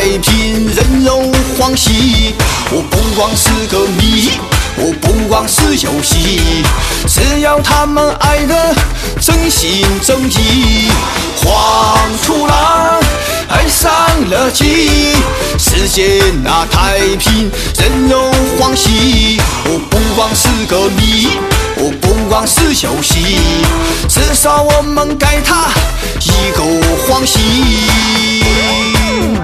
太平，人肉欢喜。我不光是个谜，我不光是游戏，只要他们爱的真心真意。黄土狼爱上了鸡，世界那太平，人肉欢喜。我不光是个谜，我不光是游戏，至少我们给他一个欢喜。